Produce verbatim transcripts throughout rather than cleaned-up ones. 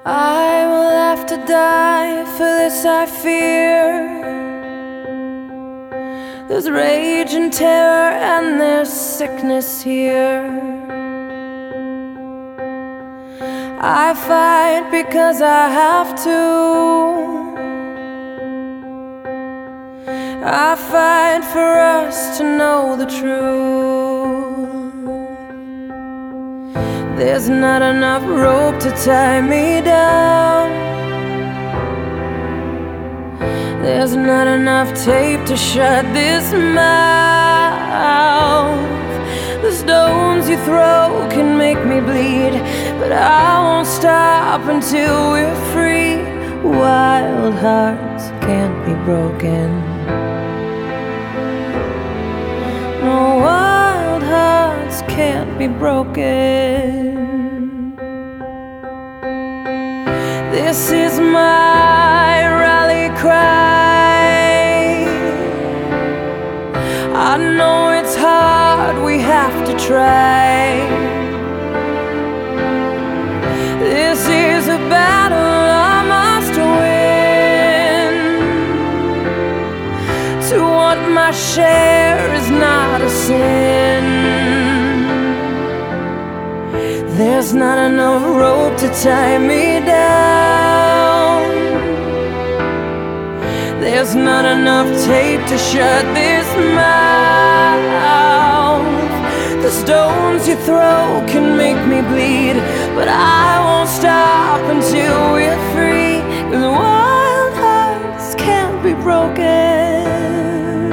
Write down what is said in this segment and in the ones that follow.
I will have to die, for this I fear. There's rage and terror and there's sickness here. I fight because I have to. I fight for us to know the truth. There's not enough rope to tie me down. There's not enough tape to shut this mouth. The stones you throw can make me bleed, but I won't stop until we're free. Wild hearts can't be broken. No, wild hearts can't be broken. This is my rally cry. I know it's hard, we have to try. This is a battle I must win. To want my share is not a sin. There's not enough rope to tie me down. There's not enough tape to shut this mouth. The stones you throw can make me bleed, but I won't stop until we're free. 'Cause wild hearts can't be broken.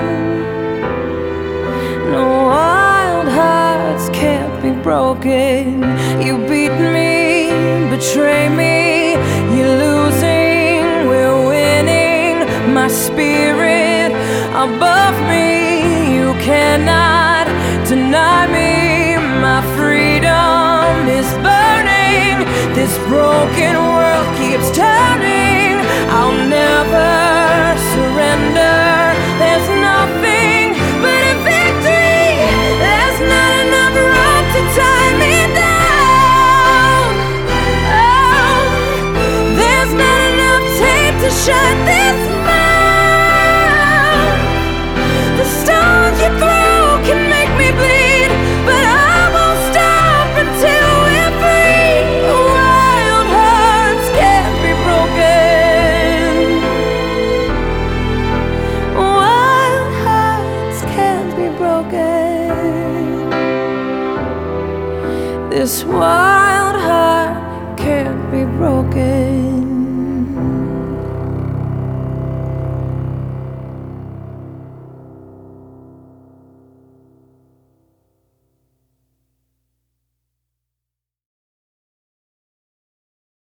No, wild hearts can't be broken. You beat me, betray me, you're losing, we're winning. My spirit above me, you cannot deny me. My freedom is burning. This broken world keeps turning. I'll never surrender. There's nothing but a victory. There's not enough rope to tie me down. Oh, there's not enough tape to shut this mouth. The stones you throw can make me bleed, but I won't stop until we're free. Wild hearts can't be broken. Wild hearts can't be broken. This wild